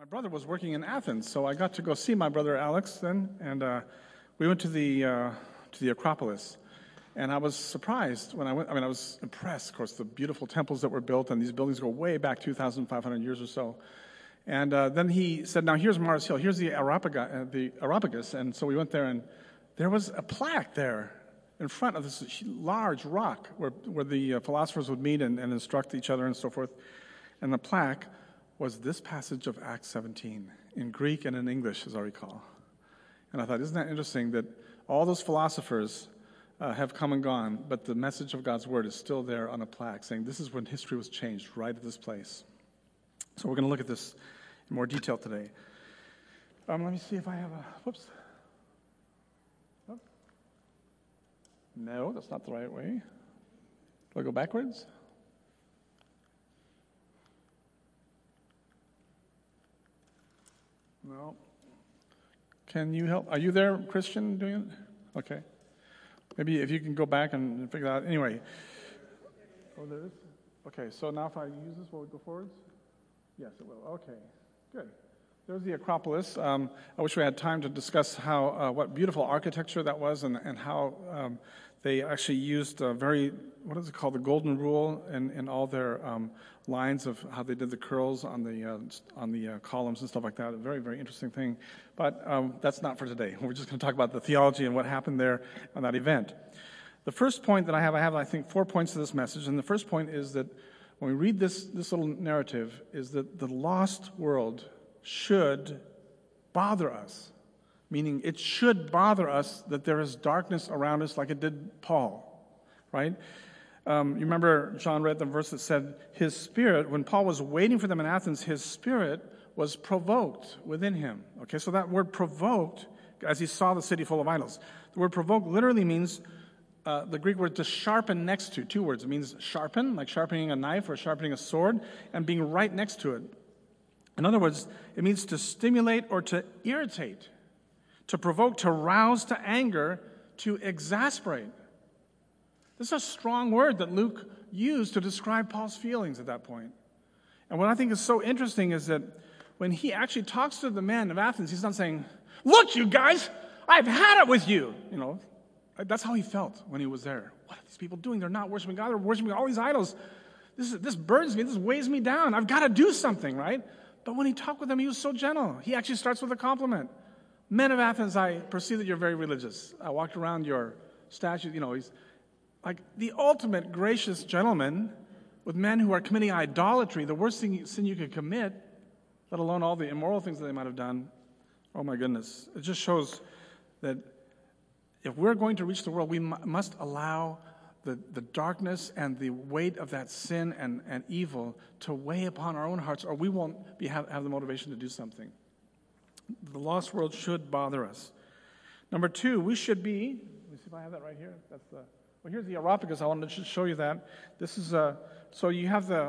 brother was working in Athens, so I got to go see my brother Alex then, and we went to the Acropolis. And I was surprised when I went. I mean, I was impressed, of course, the beautiful temples that were built, and these buildings go way back 2,500 years or so. And then he said, now here's Mars Hill, here's the Areopagus. And so we went there, and there was a plaque there in front of this large rock where the philosophers would meet and instruct each other and so forth. And the plaque was this passage of Acts 17 in Greek and in English, as I recall. And I thought, isn't that interesting that all those philosophers have come and gone, but the message of God's word is still there on a plaque saying this is when history was changed, right at this place. So we're going to look at this in more detail today. Let me see if I have a, whoops. Oh. No, that's not the right way. Do I go backwards? No. Can you help? Are you there, Christian, doing it? Okay. Maybe if you can go back and figure that out. Anyway. Oh, there is? Okay, so now if I use this, will it go forwards? Yes, it will. Okay, good. There's the Acropolis. I wish we had time to discuss how what beautiful architecture that was and how they actually used what is it called, the golden rule in all their lines of how they did the curls on the columns and stuff like that. A very, very interesting thing. But that's not for today. We're just going to talk about the theology and what happened there on that event. The first point that I have, I think, 4 points to this message. And the first point is that when we read this little narrative, is that the lost world should bother us. Meaning it should bother us that there is darkness around us like it did Paul, right? You remember John read the verse that said his spirit, when Paul was waiting for them in Athens, his spirit was provoked within him. Okay, so that word provoked, as he saw the city full of idols. The word provoked literally means the Greek word to sharpen next to, 2 words. It means sharpen, like sharpening a knife or sharpening a sword, and being right next to it. In other words, it means to stimulate or to irritate, to provoke, to rouse to anger, to exasperate. This is a strong word that Luke used to describe Paul's feelings at that point. And what I think is so interesting is that when he actually talks to the men of Athens, he's not saying, look, you guys, I've had it with you. You know, that's how he felt when he was there. What are these people doing? They're not worshiping God. They're worshiping all these idols. This burdens me. This weighs me down. I've got to do something, right? But when he talked with them, he was so gentle. He actually starts with a compliment. Men of Athens, I perceive that you're very religious. I walked around your statue. You know, he's like the ultimate gracious gentleman with men who are committing idolatry, the worst sin you could commit, let alone all the immoral things that they might have done. Oh, my goodness. It just shows that if we're going to reach the world, we must allow the darkness and the weight of that sin and evil to weigh upon our own hearts, or we won't have the motivation to do something. The lost world should bother us. Number 2, we should be, let me see if I have that right here. Well, here's the Areopagus. I wanted to just show you that. This is, so you have the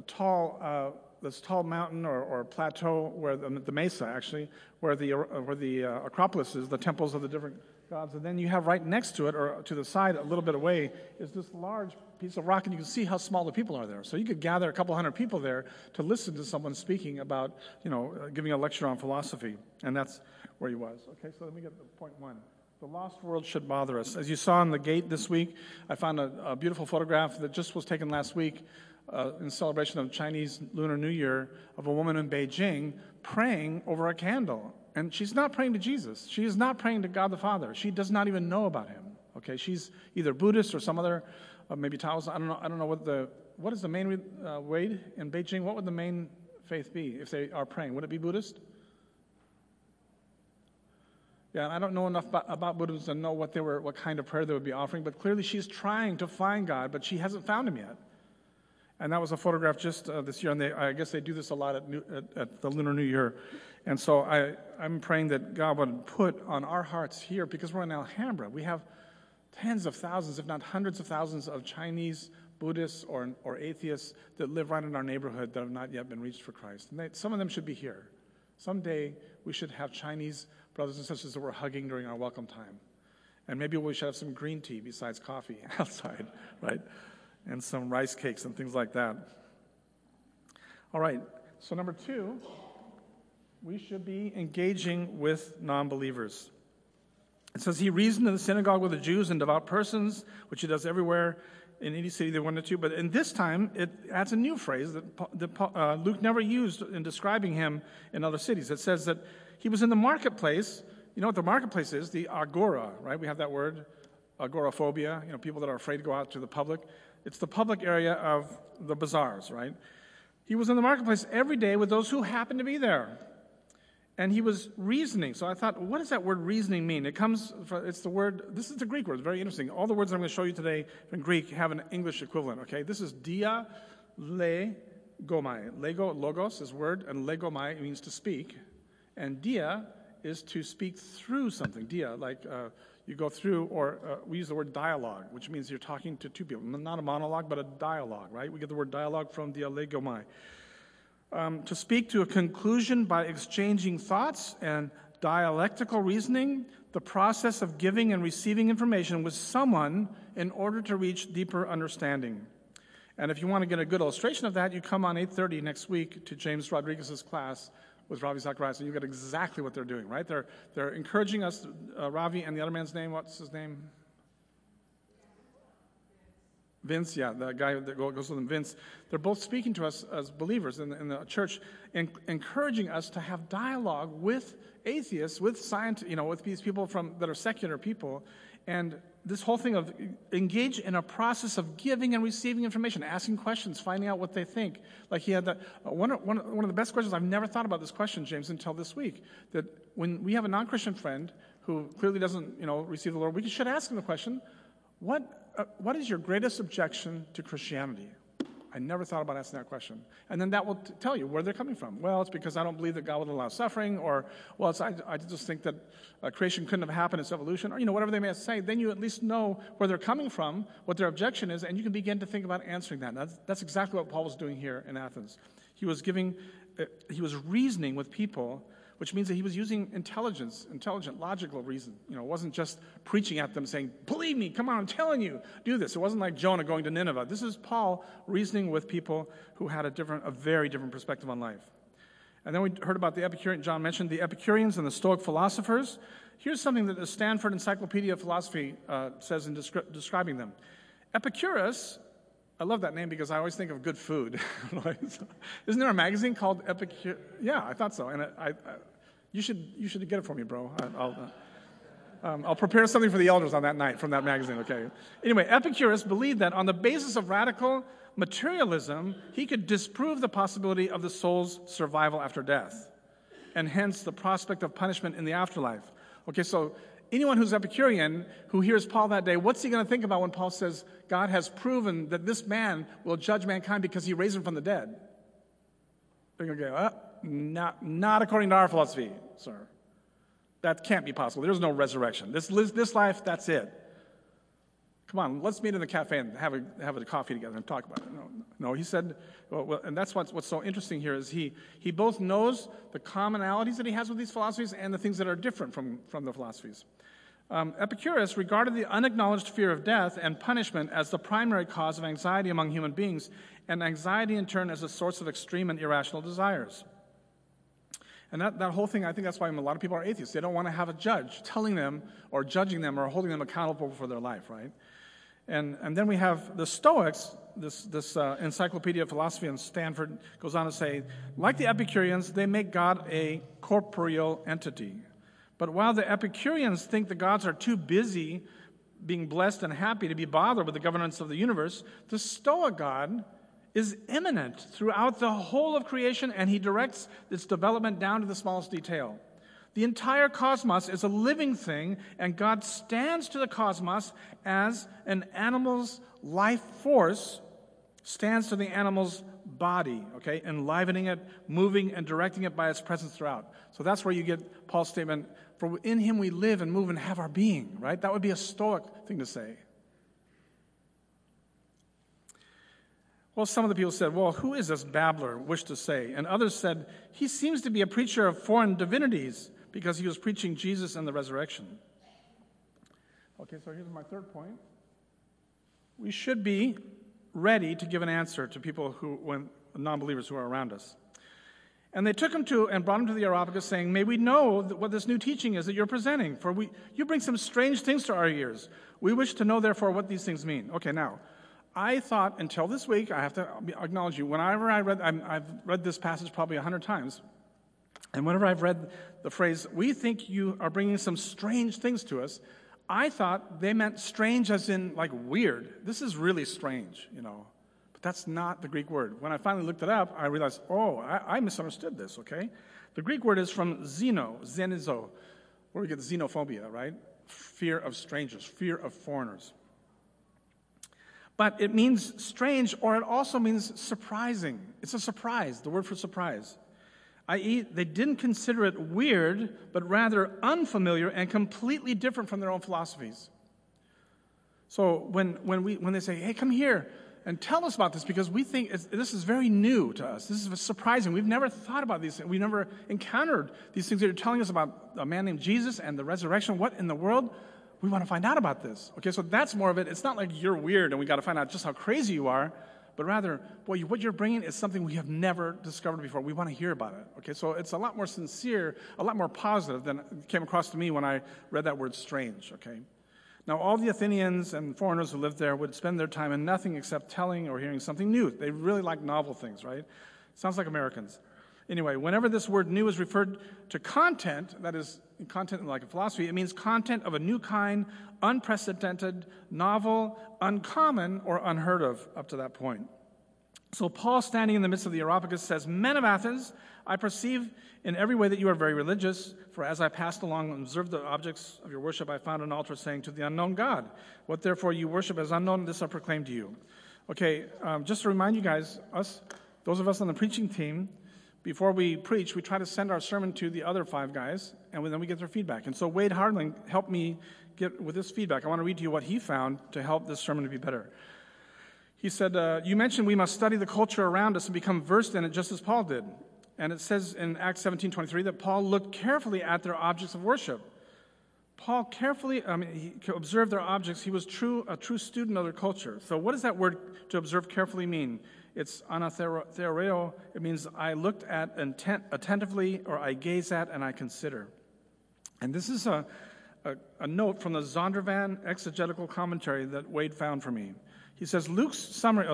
tall, this tall mountain or plateau where the mesa actually, where the Acropolis is, the temples of the different gods, and then you have right next to it, or to the side a little bit away, is this large piece of rock, and you can see how small the people are there. So you could gather a couple hundred people there to listen to someone speaking about, giving a lecture on philosophy, and that's where he was. Okay, so let me get to point 1. The lost world should bother us. As you saw on the gate this week, I found a beautiful photograph that just was taken last week in celebration of Chinese Lunar New Year of a woman in Beijing praying over a candle. And she's not praying to Jesus. She is not praying to God the Father. She does not even know about him. Okay, she's either Buddhist or some other, maybe Taoist. I don't know what is the main way in Beijing. What would the main faith be if they are praying? Would it be Buddhist? Yeah, and I don't know enough about Buddhism to know what kind of prayer they would be offering. But clearly, she's trying to find God, but she hasn't found him yet. And that was a photograph just this year, and I guess they do this a lot at the Lunar New Year. And so I'm praying that God would put on our hearts here, because we're in Alhambra, we have tens of thousands, if not hundreds of thousands of Chinese Buddhists or atheists that live right in our neighborhood that have not yet been reached for Christ. And some of them should be here. Someday we should have Chinese brothers and sisters that we're hugging during our welcome time. And maybe we should have some green tea besides coffee outside, right? And some rice cakes and things like that. All right, so number 2, we should be engaging with non-believers. It says, he reasoned in the synagogue with the Jews and devout persons, which he does everywhere in any city they wanted to. But in this time, it adds a new phrase that Luke never used in describing him in other cities. It says that he was in the marketplace. You know what the marketplace is? The agora, right? We have that word, agoraphobia, people that are afraid to go out to the public. It's the public area of the bazaars, right? He was in the marketplace every day with those who happened to be there. And he was reasoning. So I thought, what does that word reasoning mean? It's the word, this is the Greek word, it's very interesting. All the words I'm going to show you today in Greek have an English equivalent, okay? This is dia legomai. Lego, logos is word, and legomai means to speak. And dia is to speak through something. Dia, like you go through, or we use the word dialogue, which means you're talking to two people. Not a monologue, but a dialogue, right? We get the word dialogue from dia legomai. To speak to a conclusion by exchanging thoughts and dialectical reasoning, the process of giving and receiving information with someone in order to reach deeper understanding. And if you want to get a good illustration of that, you come on 8:30 next week to James Rodriguez's class with Ravi Zacharias, and you get exactly what they're doing, right? They're encouraging us, Ravi and the other man's name, what's his name? Vince, yeah, the guy that goes with him, Vince. They're both speaking to us as believers in the church, encouraging us to have dialogue with atheists, with scientists, with these people that are secular people, and this whole thing of engage in a process of giving and receiving information, asking questions, finding out what they think. Like he had one of the best questions. I've never thought about this question, James, until this week. That when we have a non-Christian friend who clearly doesn't, receive the Lord, we should ask him the question, what is your greatest objection to Christianity? I never thought about asking that question. And then that will tell you where they're coming from. Well, it's because I don't believe that God would allow suffering, or, well, I just think that creation couldn't have happened, it's evolution, or, whatever they may say. Then you at least know where they're coming from, what their objection is, and you can begin to think about answering that. And that's exactly what Paul was doing here in Athens. He was reasoning with people, which means that he was using intelligent, logical reason. It wasn't just preaching at them saying, believe me, come on, I'm telling you, do this. It wasn't like Jonah going to Nineveh. This is Paul reasoning with people who had a very different perspective on life. And then we heard about the Epicurean. John mentioned the Epicureans and the Stoic philosophers. Here's something that the Stanford Encyclopedia of Philosophy says in describing them. Epicurus, I love that name because I always think of good food. Isn't there a magazine called Epicurus? Yeah, I thought so. And you should get it for me, bro. I'll prepare something for the elders on that night from that magazine, okay? Anyway, Epicurus believed that on the basis of radical materialism, he could disprove the possibility of the soul's survival after death, and hence the prospect of punishment in the afterlife. Okay, so anyone who's Epicurean who hears Paul that day, what's he going to think about when Paul says, God has proven that this man will judge mankind because he raised him from the dead? They're going to go, not according to our philosophy, sir. That can't be possible. There's no resurrection. This life, that's it. Come on, let's meet in the cafe and have a coffee together and talk about it. No, he said, well, and that's what's so interesting here is he both knows the commonalities that he has with these philosophies and the things that are different from the philosophies. Epicurus regarded the unacknowledged fear of death and punishment as the primary cause of anxiety among human beings, and anxiety in turn as a source of extreme and irrational desires. And that whole thing, I think that's why a lot of people are atheists. They don't want to have a judge telling them or judging them or holding them accountable for their life, right? And then we have the Stoics, this Encyclopedia of Philosophy in Stanford goes on to say, like the Epicureans, they make God a corporeal entity. But while the Epicureans think the gods are too busy being blessed and happy to be bothered with the governance of the universe, the Stoic God is immanent throughout the whole of creation, and he directs its development down to the smallest detail. The entire cosmos is a living thing, and God stands to the cosmos as an animal's life force stands to the animal's body, okay, enlivening it, moving and directing it by its presence throughout. So that's where you get Paul's statement, for in him we live and move and have our being, right? That would be a Stoic thing to say. Well, some of the people said, well, who is this babbler, wish to say? And others said, he seems to be a preacher of foreign divinities because he was preaching Jesus and the resurrection. Okay, so here's my third point. We should be ready to give an answer to people when non-believers who are around us. And they took him to and brought him to the Areopagus, saying, "May we know what this new teaching is that you're presenting? For you bring some strange things to our ears. We wish to know, therefore, what these things mean." Okay, now, I thought until this week, I have to acknowledge you, whenever I've read this passage probably 100 times, and whenever I've read the phrase, "We think you are bringing some strange things to us," I thought they meant strange as in like weird. This is really strange, But that's not the Greek word. When I finally looked it up, I realized, I misunderstood this, okay? The Greek word is from xenizo, where we get the xenophobia, right? Fear of strangers, fear of foreigners. But it means strange, or it also means surprising. It's a surprise, the word for surprise. I.e., they didn't consider it weird, but rather unfamiliar and completely different from their own philosophies. So when they say, "Hey, come here and tell us about this," because we think this is very new to us. This is surprising. We've never thought about these things. We've never encountered these things that you're telling us about a man named Jesus and the resurrection. What in the world? We want to find out about this. Okay, so that's more of it. It's not like you're weird and we got to find out just how crazy you are, but rather, what you're bringing is something we have never discovered before. We want to hear about it. Okay, so it's a lot more sincere, a lot more positive than it came across to me when I read that word strange, okay? Now, all the Athenians and foreigners who lived there would spend their time in nothing except telling or hearing something new. They really like novel things, right? Sounds like Americans. Anyway, whenever this word new is referred to content, that is, content like a philosophy, it means content of a new kind, unprecedented, novel, uncommon, or unheard of up to that point. So Paul, standing in the midst of the Areopagus, says, "Men of Athens, I perceive in every way that you are very religious, for as I passed along and observed the objects of your worship, I found an altar saying to the unknown God. What therefore you worship as unknown, this I proclaim to you." Okay, just to remind you guys, those of us on the preaching team, before we preach, we try to send our sermon to the other 5 guys, and then we get their feedback. And so Wade Hardling helped me get with this feedback. I want to read to you what he found to help this sermon to be better. He said, "You mentioned we must study the culture around us and become versed in it just as Paul did. And it says in Acts 17:23 that Paul looked carefully at their objects of worship. Paul he observed their objects. He was a true student of their culture. So what does that word to observe carefully mean? It's anatheoreo. It means I looked at attentively, or I gaze at and I consider. And this is a note from the Zondervan exegetical commentary that Wade found for me. He says, Luke's summary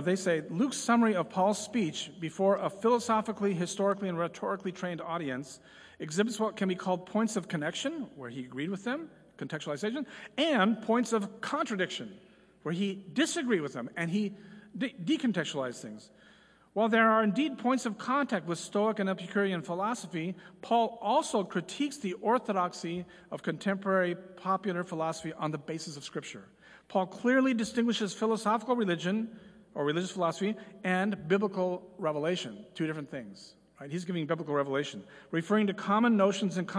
of Paul's speech before a philosophically, historically, and rhetorically trained audience exhibits what can be called points of connection, where he agreed with them, contextualization, and points of contradiction, where he disagreed with them, and he decontextualized things. While there are indeed points of contact with Stoic and Epicurean philosophy, Paul also critiques the orthodoxy of contemporary popular philosophy on the basis of Scripture. Paul clearly distinguishes philosophical religion, or religious philosophy, and biblical revelation, 2 different things. Right? He's giving biblical revelation, referring to common notions and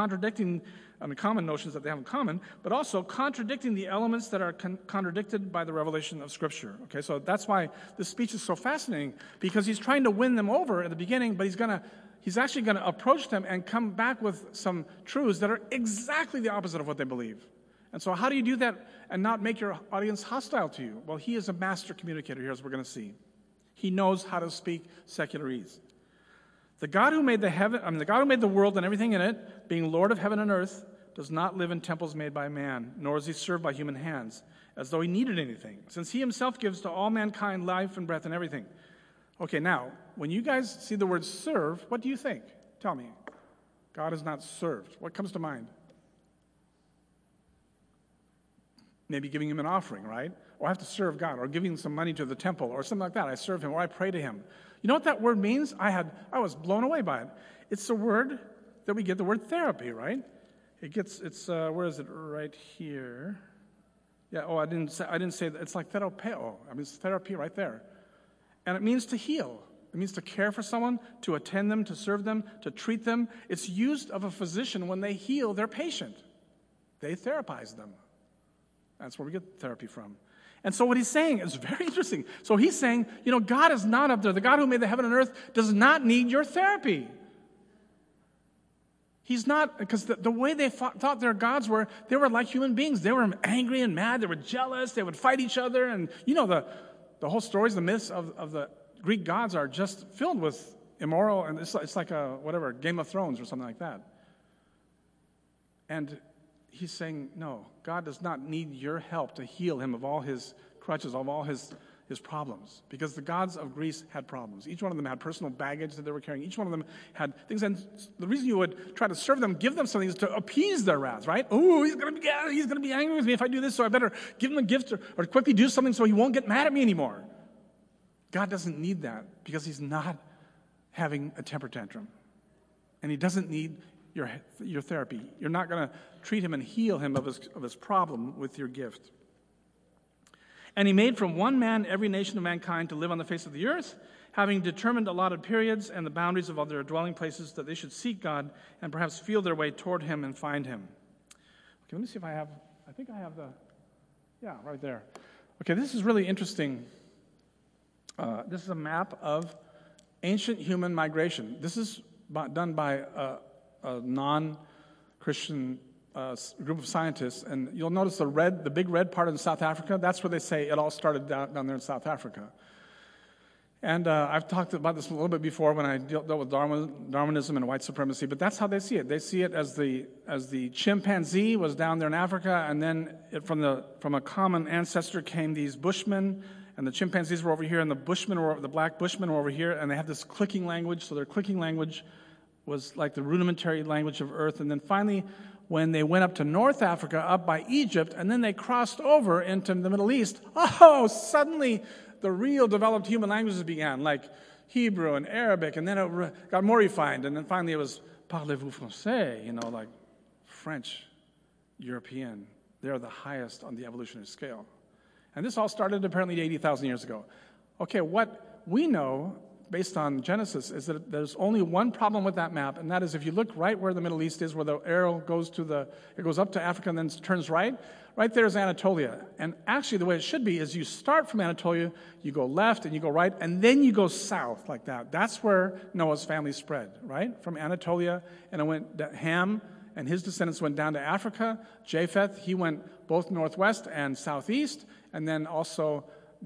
common notions that they have in common, but also contradicting the elements that are contradicted by the revelation of Scripture. Okay, so that's why this speech is so fascinating, because he's trying to win them over at the beginning, but he's actually going to approach them and come back with some truths that are exactly the opposite of what they believe. And so how do you do that and not make your audience hostile to you? Well, he is a master communicator here, as we're going to see. He knows how to speak secularese. The God who made the world and everything in it, being Lord of heaven and earth, does not live in temples made by man, nor is he served by human hands, as though he needed anything, since he himself gives to all mankind life and breath and everything. Okay, now, when you guys see the word serve, what do you think? Tell me. God is not served. What comes to mind? Maybe giving him an offering, right? Or I have to serve God, or giving some money to the temple, or something like that. I serve him, or I pray to him. You know what that word means? I was blown away by it. It's the word that we get the word therapy, right? Where is it? Right here. Yeah. I didn't say that. It's like therapeo. It's therapy right there, and it means to heal. It means to care for someone, to attend them, to serve them, to treat them. It's used of a physician when they heal their patient. They therapize them. That's where we get therapy from. And so what he's saying is very interesting. So he's saying, God is not up there. The God who made the heaven and earth does not need your therapy. He's not, because the way they thought their gods were, they were like human beings. They were angry and mad. They were jealous. They would fight each other. And the whole stories, the myths of the Greek gods are just filled with immoral, and it's like a, whatever, Game of Thrones or something like that. And he's saying, no, God does not need your help to heal him of all his crutches, of all his problems. Because the gods of Greece had problems. Each one of them had personal baggage that they were carrying. Each one of them had things. And the reason you would try to serve them, give them something, is to appease their wrath, right? Oh, he's going to be angry with me if I do this, so I better give him a gift or quickly do something so he won't get mad at me anymore. God doesn't need that because he's not having a temper tantrum. And he doesn't need your therapy. You're not going to treat him and heal him of his problem with your gift. And he made from one man every nation of mankind to live on the face of the earth, having determined allotted periods and the boundaries of all their dwelling places, that they should seek God and perhaps feel their way toward him and find him. Okay, let me see if I think I have right there. Okay, this is really interesting. This is a map of ancient human migration. This is done by a non-Christian group of scientists, and you'll notice the big red part in South Africa. That's where they say it all started down there in South Africa. And I've talked about this a little bit before when I dealt with Darwinism and white supremacy, but that's how they see it. They see it as the chimpanzee was down there in Africa, and then from a common ancestor came these Bushmen, and the chimpanzees were over here, and the black Bushmen were over here, and they have this clicking language. So their clicking language was like the rudimentary language of Earth. And then finally, when they went up to North Africa, up by Egypt, and then they crossed over into the Middle East, suddenly the real developed human languages began, like Hebrew and Arabic, and then it got more refined, and then finally it was parlez-vous français, like French, European. They're the highest on the evolutionary scale. And this all started apparently 80,000 years ago. Okay, what we know based on Genesis is that there's only one problem with that map, and that is if you look right where the Middle East is, where the arrow goes it goes up to Africa and then turns right there is Anatolia. And actually the way it should be is you start from Anatolia, you go left and you go right, and then you go south like that. That's where Noah's family spread, right? From Anatolia, and it went Ham and his descendants went down to Africa. Japheth, he went both northwest and southeast, and then also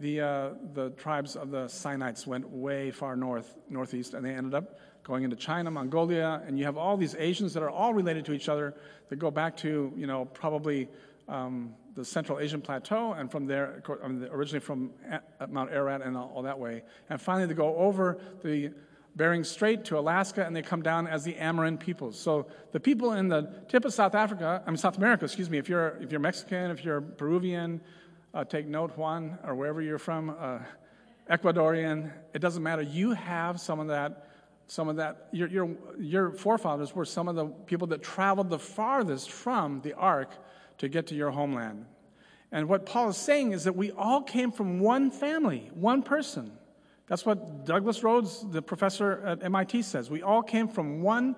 the tribes of the Sinites went way far northeast, and they ended up going into China, Mongolia, and you have all these Asians that are all related to each other that go back to, probably the Central Asian Plateau, and from there, originally from Mount Ararat and all that way. And finally, they go over the Bering Strait to Alaska, and they come down as the Amerindian peoples. So the people in the tip of South America, if you're Mexican, if you're Peruvian, take note, Juan, or wherever you're from, Ecuadorian, it doesn't matter. You have some of that. Your forefathers were some of the people that traveled the farthest from the ark to get to your homeland. And what Paul is saying is that we all came from one family, one person. That's what Douglas Rhodes, the professor at MIT, says. We all came from the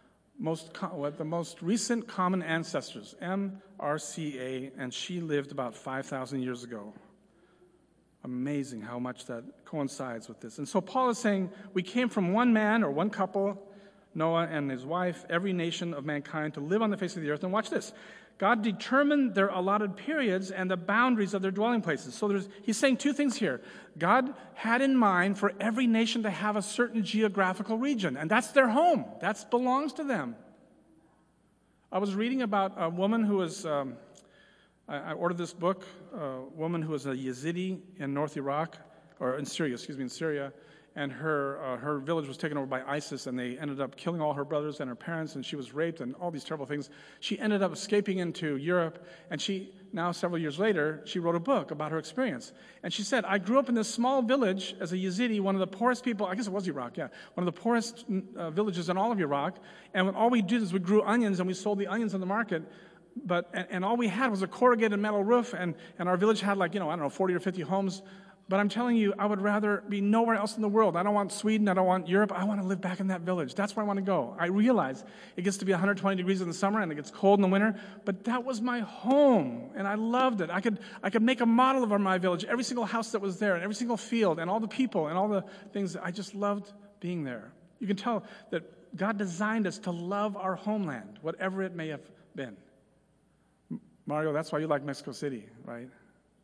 most recent common ancestors, MRCA, and she lived about 5,000 years ago. Amazing how much that coincides with this. And so Paul is saying we came from one man or one couple, Noah and his wife, every nation of mankind to live on the face of the earth. And watch this. God determined their allotted periods and the boundaries of their dwelling places. So he's saying two things here. God had in mind for every nation to have a certain geographical region, and that's their home. That belongs to them. I was reading about a woman who was, I ordered this book, a woman who was a Yazidi in North Iraq, or in Syria, and her village was taken over by ISIS, and they ended up killing all her brothers and her parents, and she was raped and all these terrible things. She ended up escaping into Europe, and now several years later, she wrote a book about her experience. And she said, I grew up in this small village as a Yazidi, one of the poorest people, I guess it was Iraq, yeah, one of the poorest villages in all of Iraq, and all we did is we grew onions, and we sold the onions on the market, and all we had was a corrugated metal roof, and our village had 40 or 50 homes. But I'm telling you, I would rather be nowhere else in the world. I don't want Sweden. I don't want Europe. I want to live back in that village. That's where I want to go. I realize it gets to be 120 degrees in the summer and it gets cold in the winter, but that was my home, and I loved it. I could make a model of my village, every single house that was there, and every single field, and all the people, and all the things. I just loved being there. You can tell that God designed us to love our homeland, whatever it may have been. Mario, that's why you like Mexico City, right?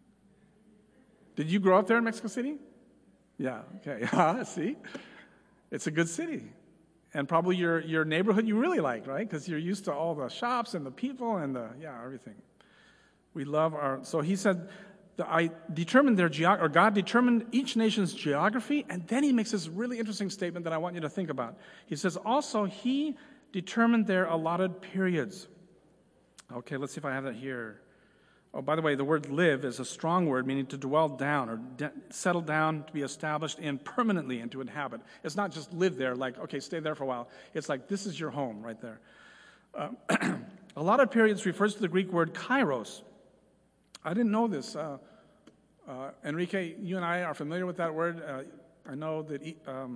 Did you grow up there in Mexico City? Yeah, okay. See? It's a good city. And probably your neighborhood you really like, right? Because you're used to all the shops and the people and everything. We love so he said, God determined each nation's geography, and then he makes this really interesting statement that I want you to think about. He says, also, he determined their allotted periods. Okay, let's see if I have that here. Oh, by the way, the word live is a strong word, meaning to dwell down or settle down, to be established in permanently and to inhabit. It's not just live there, like, okay, stay there for a while. It's like, this is your home right there. Allotted periods refers to the Greek word kairos. I didn't know this. Enrique, you and I are familiar with that word. I know that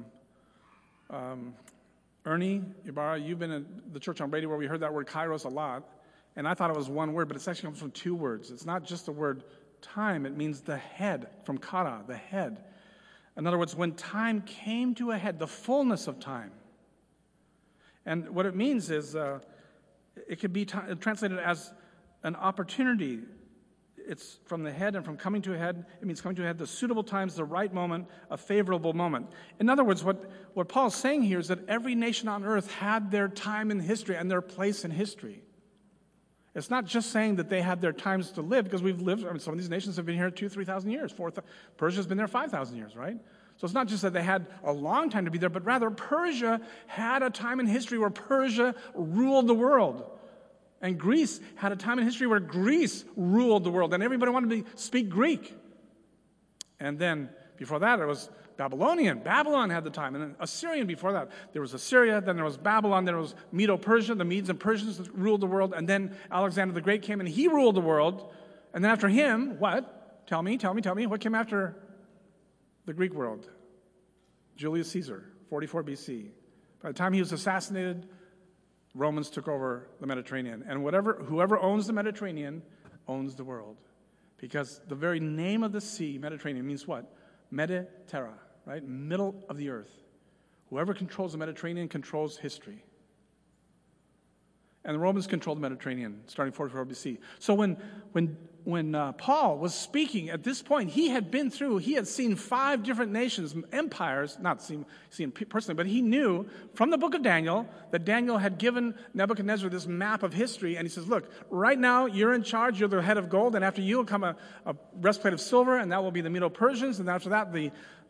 Ernie Ibarra, you've been in the church on Brady where we heard that word kairos a lot. And I thought it was one word, but it actually comes from two words. It's not just the word time. It means the head, from kara, the head. In other words, when time came to a head, the fullness of time. And what it means is it could be translated as an opportunity. It's from the head and from coming to a head. It means coming to a head, the suitable times, the right moment, a favorable moment. In other words, what Paul's saying here is that every nation on earth had their time in history and their place in history. It's not just saying that they had their times to live, because we've lived, some of these nations have been here 2,000, 3,000 years. Persia's been there 5,000 years, right? So it's not just that they had a long time to be there, but rather Persia had a time in history where Persia ruled the world. And Greece had a time in history where Greece ruled the world, and everybody wanted to speak Greek. And then before that, it was Babylonian. Babylon had the time. And then Assyrian before that. There was Assyria, then there was Babylon, then there was Medo-Persia. The Medes and Persians ruled the world. And then Alexander the Great came and he ruled the world. And then after him, what? Tell me. What came after the Greek world? Julius Caesar, 44 BC. By the time he was assassinated, Romans took over the Mediterranean. And whoever owns the Mediterranean owns the world. Because the very name of the sea, Mediterranean, means what? Mediterra, right? Middle of the earth. Whoever controls the Mediterranean controls history. And the Romans controlled the Mediterranean starting 44 BC. So when Paul was speaking at this point, he had seen 5 different nations, empires, not seen personally, but he knew from the book of Daniel that Daniel had given Nebuchadnezzar this map of history, and he says, look, right now you're in charge, you're the head of gold, and after you will come a breastplate of silver, and that will be the Medo-Persians, and after that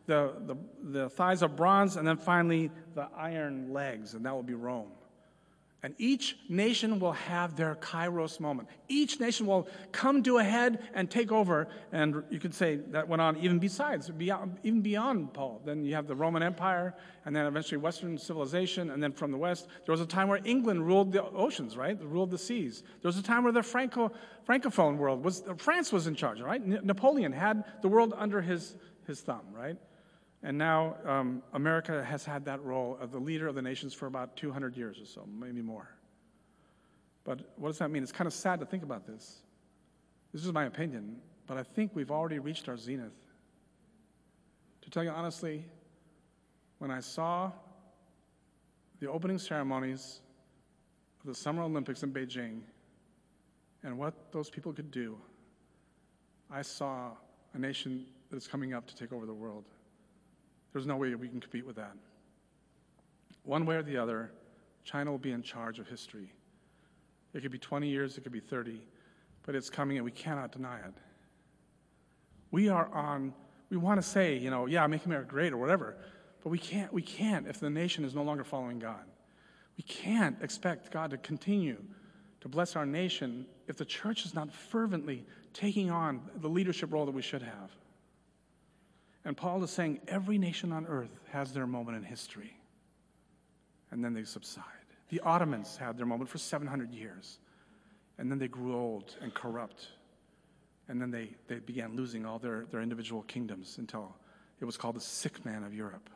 the thighs of bronze, and then finally the iron legs, and that will be Rome. And each nation will have their kairos moment. Each nation will come to a head and take over. And you could say that went on even beyond Paul. Then you have the Roman Empire, and then eventually Western civilization, and then from the West. There was a time where England ruled the oceans, right? Ruled the seas. There was a time where the Francophone world France was in charge, right? Napoleon had the world under his thumb, right? And now America has had that role of the leader of the nations for about 200 years or so, maybe more. But what does that mean? It's kind of sad to think about this. This is my opinion, but I think we've already reached our zenith. To tell you honestly, when I saw the opening ceremonies of the Summer Olympics in Beijing and what those people could do, I saw a nation that is coming up to take over the world. There's no way we can compete with that. One way or the other, China will be in charge of history. It could be 20 years, it could be 30, but it's coming and we cannot deny it. We want to say, yeah, make America great or whatever, but we can't if the nation is no longer following God. We can't expect God to continue to bless our nation if the church is not fervently taking on the leadership role that we should have. And Paul is saying every nation on earth has their moment in history, and then they subside. The Ottomans had their moment for 700 years, and then they grew old and corrupt, and then they began losing all their individual kingdoms until it was called the sick man of Europe.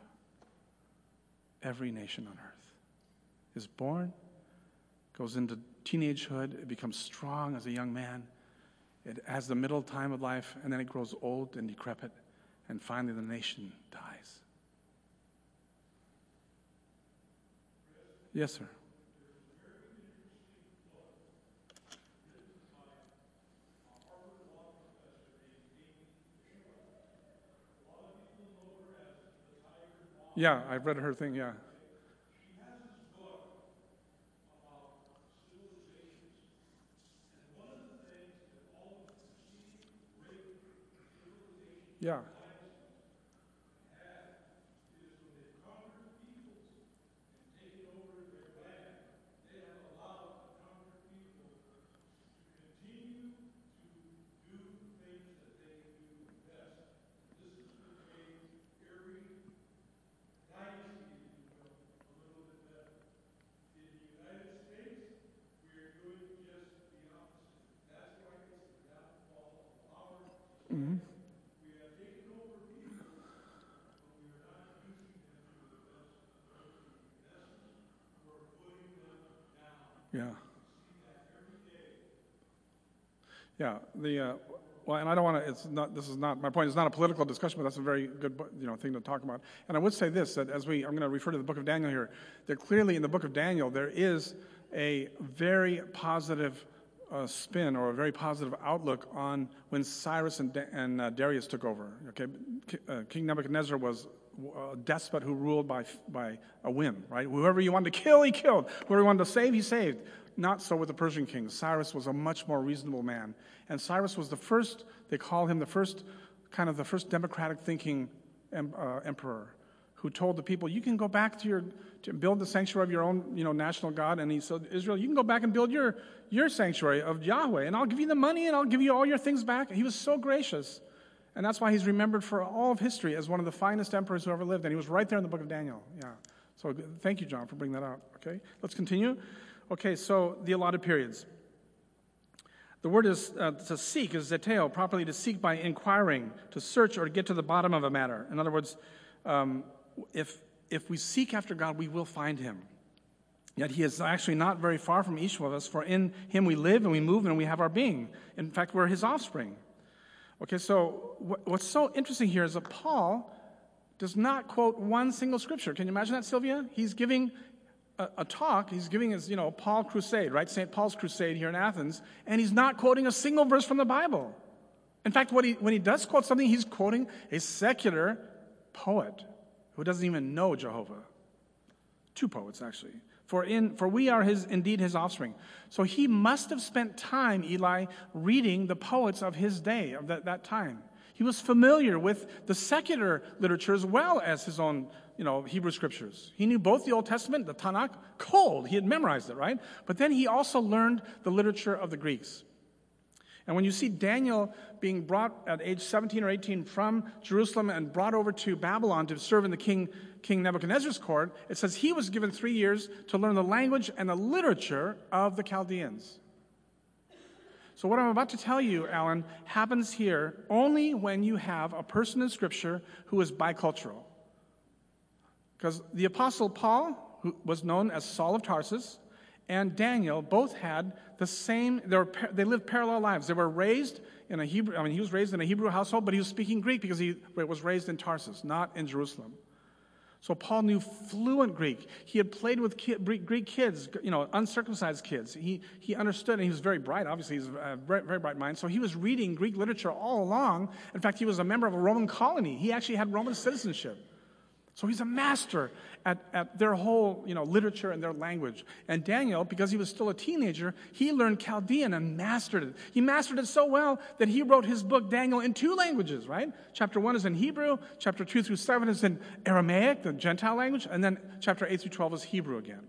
Every nation on earth is born, goes into teenagehood, it becomes strong as a young man, it has the middle time of life, and then it grows old and decrepit. And finally, the nation dies. Yes, sir. Yeah, I've read her thing, yeah. Yeah. Mm-hmm. Yeah. Yeah. Well, and I don't want to. It's not. This is not my point. It's not a political discussion, but that's a very good, thing to talk about. And I would say this: that I'm going to refer to the book of Daniel here. That clearly in the book of Daniel there is a very positive spin or a very positive outlook on when Cyrus and Darius took over. Okay, King Nebuchadnezzar was a despot who ruled by a whim. Right, whoever you wanted to kill, he killed. Whoever he wanted to save, he saved. Not so with the Persian kings. Cyrus was a much more reasonable man. And Cyrus was the first, they call him the first democratic thinking emperor who told the people, you can go back to build the sanctuary of your own, national God. And he said, Israel, you can go back and build your sanctuary of Yahweh, and I'll give you the money and I'll give you all your things back. And he was so gracious. And that's why he's remembered for all of history as one of the finest emperors who ever lived. And he was right there in the book of Daniel. Yeah. So thank you, John, for bringing that out. Okay, let's continue. Okay, so the allotted periods. The word is to seek is zeteo, properly to seek by inquiring, to search or to get to the bottom of a matter. In other words, if we seek after God, we will find him. Yet he is actually not very far from each of us, for in him we live and we move and we have our being. In fact, we're his offspring. Okay, so what's so interesting here is that Paul does not quote one single scripture. Can you imagine that, Sylvia? He's giving a talk. He's giving his, Paul crusade, right? St. Paul's crusade here in Athens, and he's not quoting a single verse from the Bible. In fact, when he does quote something, he's quoting a secular poet who doesn't even know Jehovah. Two poets, actually. For we are indeed his offspring. So he must have spent time, Eli, reading the poets of his day, of that time. He was familiar with the secular literature as well as his own, Hebrew scriptures. He knew both the Old Testament, the Tanakh, cold. He had memorized it, right? But then he also learned the literature of the Greeks. And when you see Daniel being brought at age 17 or 18 from Jerusalem and brought over to Babylon to serve in the King Nebuchadnezzar's court, it says he was given 3 years to learn the language and the literature of the Chaldeans. So what I'm about to tell you, Alan, happens here only when you have a person in Scripture who is bicultural. Because the Apostle Paul, who was known as Saul of Tarsus, and Daniel both had the same, they lived parallel lives. They were raised in a Hebrew, he was raised in a Hebrew household, but he was speaking Greek because he was raised in Tarsus, not in Jerusalem. So Paul knew fluent Greek. He had played with Greek kids, uncircumcised kids. He understood, and he was very bright. Obviously, he's a very, very bright mind. So he was reading Greek literature all along. In fact, he was a member of a Roman colony. He actually had Roman citizenship. So he's a master at their whole, literature and their language. And Daniel, because he was still a teenager, he learned Chaldean and mastered it. He mastered it so well that he wrote his book, Daniel, in 2 languages, right? Chapter 1 is in Hebrew. Chapter 2 through 7 is in Aramaic, the Gentile language. And then chapter 8 through 12 is Hebrew again.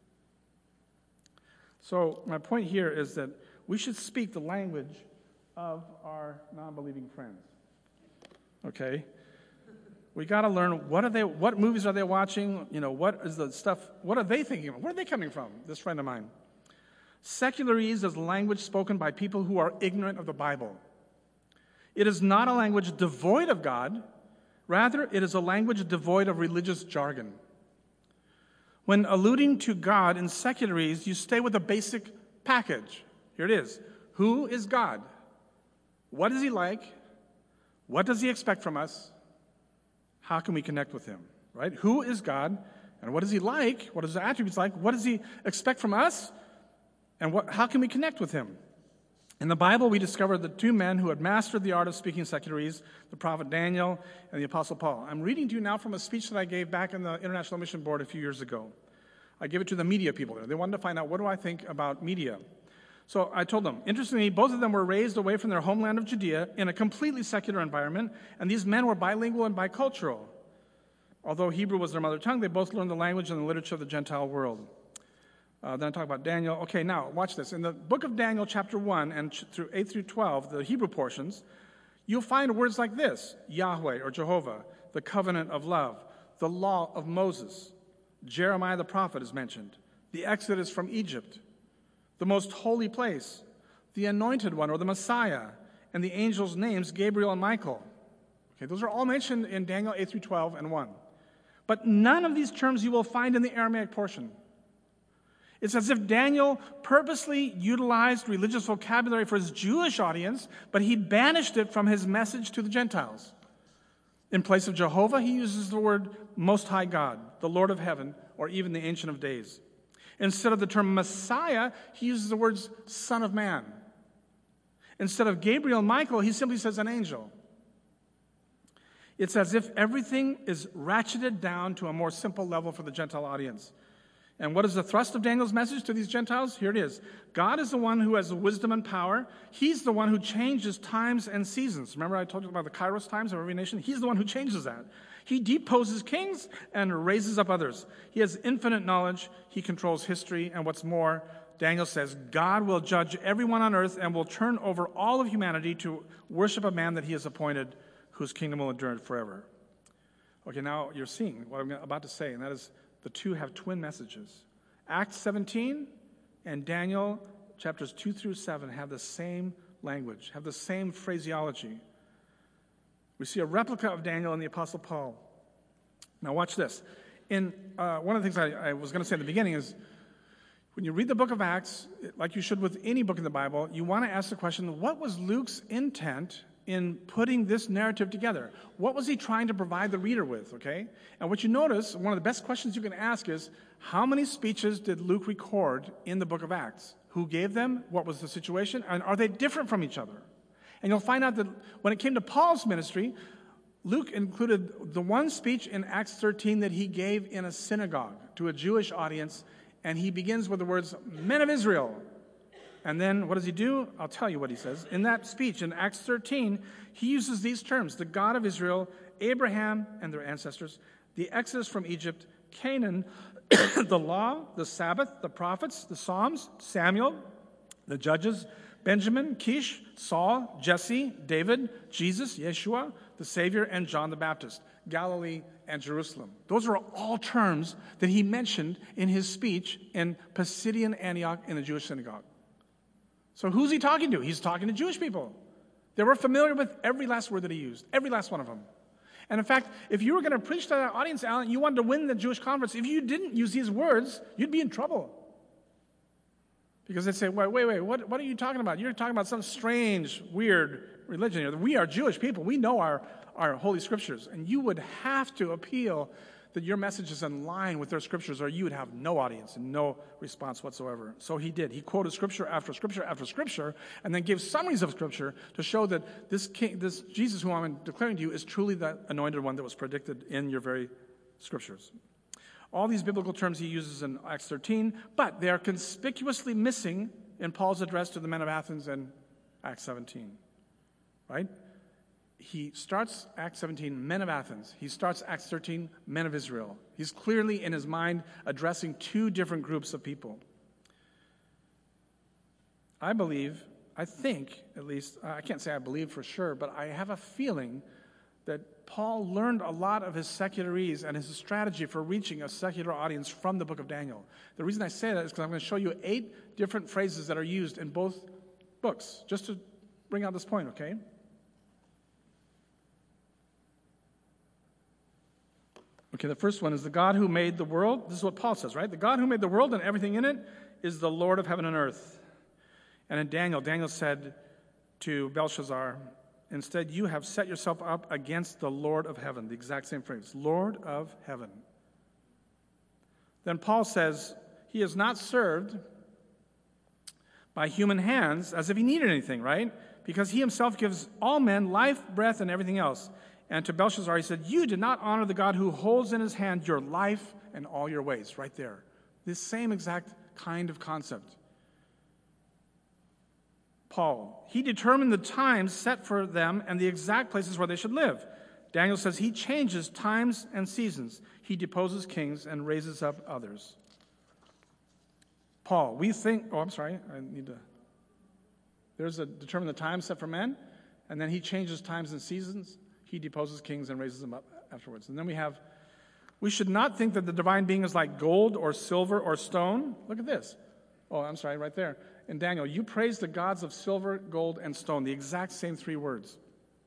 So my point here is that we should speak the language of our non-believing friends. Okay? We got to learn what movies are they watching, what is the stuff, what are they thinking of? Where are they coming from, this friend of mine? Secularese is language spoken by people who are ignorant of the Bible. It is not a language devoid of God. Rather, it is a language devoid of religious jargon. When alluding to God in secularese, you stay with a basic package. Here it is. Who is God? What is he like? What does he expect from us? How can we connect with him, right? Who is God, and what is he like? What are his attributes like? What does he expect from us? And how can we connect with him? In the Bible, we discover the two men who had mastered the art of speaking secularies, the prophet Daniel and the apostle Paul. I'm reading to you now from a speech that I gave back in the International Mission Board a few years ago. I gave it to the media people there. They wanted to find out, what do I think about media? So I told them, interestingly, both of them were raised away from their homeland of Judea in a completely secular environment, and these men were bilingual and bicultural. Although Hebrew was their mother tongue, they both learned the language and the literature of the Gentile world. Then I talk about Daniel. Okay, now, watch this. In the book of Daniel, chapter 1, and through 8 through 12, the Hebrew portions, you'll find words like this: Yahweh, or Jehovah, the covenant of love, the law of Moses. Jeremiah the prophet is mentioned. The Exodus from Egypt, the most holy place, the anointed one, or the Messiah, and the angels' names, Gabriel and Michael. Okay, those are all mentioned in Daniel 8 through 12 and 1. But none of these terms you will find in the Aramaic portion. It's as if Daniel purposely utilized religious vocabulary for his Jewish audience, but he banished it from his message to the Gentiles. In place of Jehovah, he uses the word Most High God, the Lord of Heaven, or even the Ancient of Days. Instead of the term Messiah, he uses the words Son of Man. Instead of Gabriel and Michael, he simply says an angel. It's as if everything is ratcheted down to a more simple level for the Gentile audience. And what is the thrust of Daniel's message to these Gentiles? Here it is. God is the one who has the wisdom and power. He's the one who changes times and seasons. Remember I told you about the Kairos times of every nation? He's the one who changes that. He deposes kings and raises up others. He has infinite knowledge. He controls history. And what's more, Daniel says, God will judge everyone on earth and will turn over all of humanity to worship a man that he has appointed, whose kingdom will endure forever. Okay, now you're seeing what I'm about to say, and that is, the two have twin messages. Acts 17 and Daniel chapters 2 through 7 have the same language, have the same phraseology. We see a replica of Daniel in the Apostle Paul. Now watch this. One of the things I was going to say at the beginning is, when you read the book of Acts, like you should with any book in the Bible, you want to ask the question, what was Luke's intent in putting this narrative together? What was he trying to provide the reader with, okay? And what you notice, one of the best questions you can ask is, how many speeches did Luke record in the book of Acts? Who gave them? What was the situation? And are they different from each other? And you'll find out that when it came to Paul's ministry, Luke included the one speech in Acts 13 that he gave in a synagogue to a Jewish audience, and he begins with the words, "Men of Israel." And then what does he do? I'll tell you what he says. In that speech in Acts 13, he uses these terms: the God of Israel, Abraham and their ancestors, the Exodus from Egypt, Canaan, the law, the Sabbath, the prophets, the Psalms, Samuel, the judges, Benjamin, Kish, Saul, Jesse, David, Jesus, Yeshua, the Savior, and John the Baptist, Galilee and Jerusalem. Those are all terms that he mentioned in his speech in Pisidian Antioch in the Jewish synagogue. So who's he talking to? He's talking to Jewish people. They were familiar with every last word that he used, every last one of them. And in fact, if you were going to preach to that audience, Alan, you wanted to win the Jewish converts, if you didn't use these words, you'd be in trouble. Because they'd say, wait, what are you talking about? You're talking about some strange, weird religion here. We are Jewish people. We know our Holy Scriptures. And you would have to appeal that your message is in line with their Scriptures, or you would have no audience and no response whatsoever. So he did. He quoted Scripture after Scripture after Scripture, and then gave summaries of Scripture to show that this Jesus who I'm declaring to you is truly the anointed one that was predicted in your very Scriptures. All these biblical terms he uses in Acts 13, but they are conspicuously missing in Paul's address to the men of Athens in Acts 17. Right? He starts Acts 17, men of Athens. He starts Acts 13, men of Israel. He's clearly in his mind addressing two different groups of people. I think, at least, I can't say I believe for sure, but I have a feeling that Paul learned a lot of his secularese and his strategy for reaching a secular audience from the book of Daniel. The reason I say that is because I'm going to show you 8 different phrases that are used in both books, just to bring out this point, okay? Okay, the first one is the God who made the world. This is what Paul says, right? The God who made the world and everything in it is the Lord of heaven and earth. And in Daniel said to Belshazzar, instead you have set yourself up against the Lord of heaven. The exact same phrase, Lord of heaven. Then Paul says he is not served by human hands as if he needed anything, right? Because he himself gives all men life, breath, and everything else. And to Belshazzar he said, you did not honor the God who holds in his hand your life and all your ways. Right there. This same exact kind of concept. Paul, he determined the times set for them and the exact places where they should live. Daniel says he changes times and seasons. He deposes kings and raises up others. Paul, there's a determine the time set for men, and then he changes times and seasons. He deposes kings and raises them up afterwards. And then we should not think that the divine being is like gold or silver or stone. Look at this. Right there. In Daniel, you praise the gods of silver, gold, and stone, the exact same three words.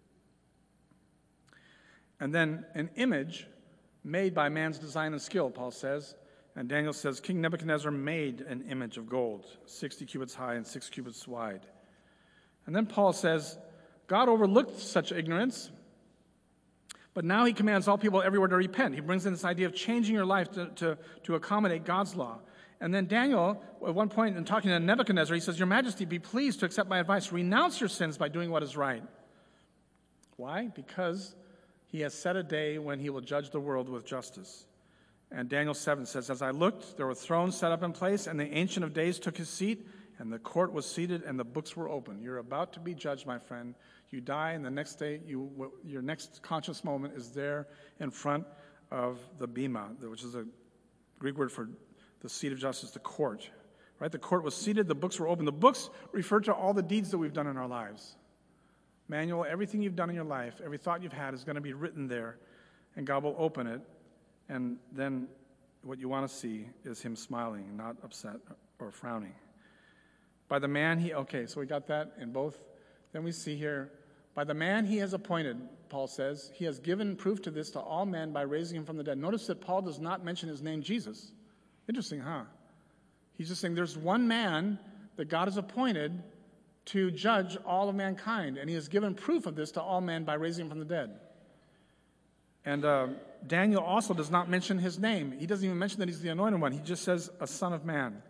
And then an image made by man's design and skill, Paul says. And Daniel says, King Nebuchadnezzar made an image of gold, 60 cubits high and 6 cubits wide. And then Paul says, God overlooked such ignorance, but now he commands all people everywhere to repent. He brings in this idea of changing your life to accommodate God's law. And then Daniel, at one point in talking to Nebuchadnezzar, he says, Your Majesty, be pleased to accept my advice. Renounce your sins by doing what is right. Why? Because he has set a day when he will judge the world with justice. And Daniel 7 says, As I looked, there were thrones set up in place, and the Ancient of Days took his seat, and the court was seated, and the books were open. You're about to be judged, my friend. You die, and the next day, your next conscious moment is there in front of the bema, which is a Greek word for the seat of justice, the court. Right? The court was seated, the books were open. The books refer to all the deeds that we've done in our lives. Manual, everything you've done in your life, every thought you've had is going to be written there, and God will open it, and then what you want to see is him smiling, not upset or frowning. By the man so we got that in both. Then we see here, by the man he has appointed, Paul says, he has given proof to this to all men by raising him from the dead. Notice that Paul does not mention his name, Jesus. Interesting, huh? He's just saying there's one man that God has appointed to judge all of mankind, and he has given proof of this to all men by raising him from the dead. And Daniel also does not mention his name. He doesn't even mention that he's the anointed one. He just says, a son of man.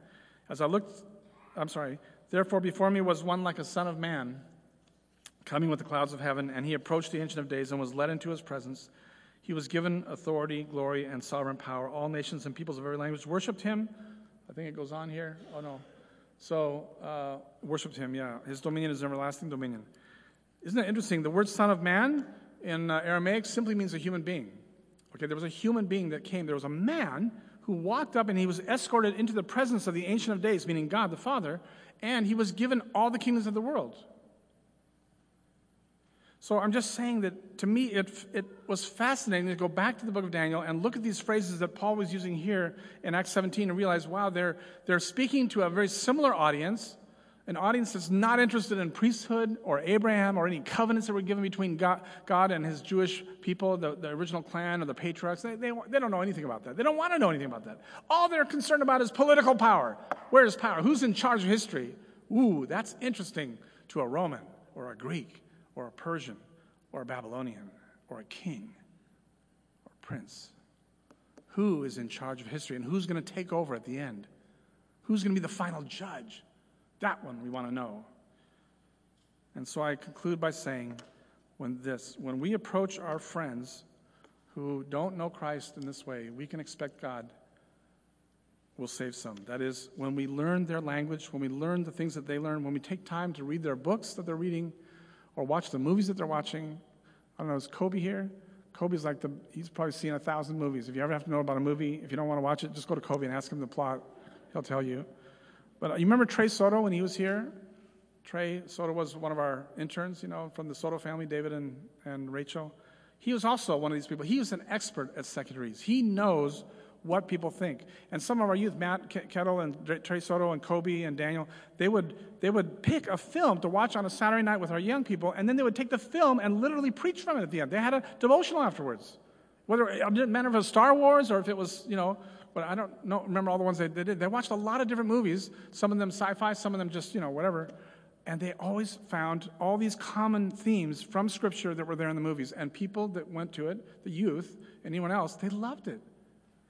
Therefore before me was one like a son of man, coming with the clouds of heaven, and he approached the Ancient of Days and was led into his presence. He was given authority, glory, and sovereign power. All nations and peoples of every language worshipped him. I think it goes on here. Oh, no. So, worshipped him, yeah. His dominion is everlasting dominion. Isn't it interesting? The word son of man in Aramaic simply means a human being. Okay, there was a human being that came. There was a man who walked up and he was escorted into the presence of the Ancient of Days, meaning God the Father, and he was given all the kingdoms of the world. So I'm just saying that to me it was fascinating to go back to the book of Daniel and look at these phrases that Paul was using here in Acts 17 and realize, wow, they're speaking to a very similar audience, an audience that's not interested in priesthood or Abraham or any covenants that were given between God and his Jewish people, the original clan or the patriarchs. They don't know anything about that. They don't want to know anything about that. All they're concerned about is political power. Where is power? Who's in charge of history? Ooh, that's interesting to a Roman or a Greek or a Persian, or a Babylonian, or a king, or a prince. Who is in charge of history, and who's going to take over at the end? Who's going to be the final judge? That one we want to know. And so I conclude by saying, when we approach our friends who don't know Christ in this way, we can expect God will save some. That is, when we learn their language, when we learn the things that they learn, when we take time to read their books that they're reading, or watch the movies that they're watching. I don't know, is Kobe here? Kobe's he's probably seen 1,000 movies. If you ever have to know about a movie, if you don't want to watch it, just go to Kobe and ask him the plot. He'll tell you. But you remember Trey Soto when he was here? Trey Soto was one of our interns, from the Soto family, David and Rachel. He was also one of these people. He was an expert at secondaries. He knows what people think. And some of our youth, Matt Kettle and Trey Soto and Kobe and Daniel, they would pick a film to watch on a Saturday night with our young people, and then they would take the film and literally preach from it at the end. They had a devotional afterwards. Whether it didn't matter if it was Star Wars or if it was, but I don't remember all the ones they did. They watched a lot of different movies, some of them sci-fi, some of them just, whatever. And they always found all these common themes from Scripture that were there in the movies. And people that went to it, the youth, anyone else, they loved it.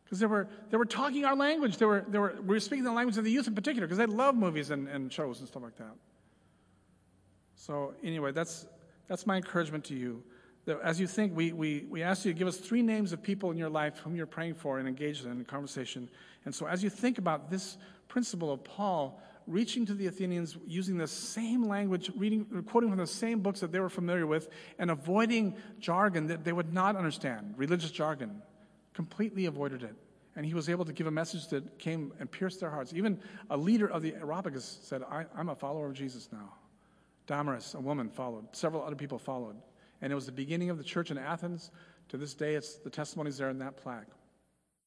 Because they were talking our language. We were speaking the language of the youth in particular, because they love movies and shows and stuff like that. So anyway, that's my encouragement to you. That as you think, we ask you to give us 3 names of people in your life whom you're praying for and engaged in conversation. And so as you think about this principle of Paul reaching to the Athenians using the same language, quoting from the same books that they were familiar with, and avoiding jargon that they would not understand, religious jargon, completely avoided it. And he was able to give a message that came and pierced their hearts. Even a leader of the Areopagus said, I'm a follower of Jesus now. Damaris, a woman, followed. Several other people followed. And it was the beginning of the church in Athens. To this day, it's the testimonies there in that plaque.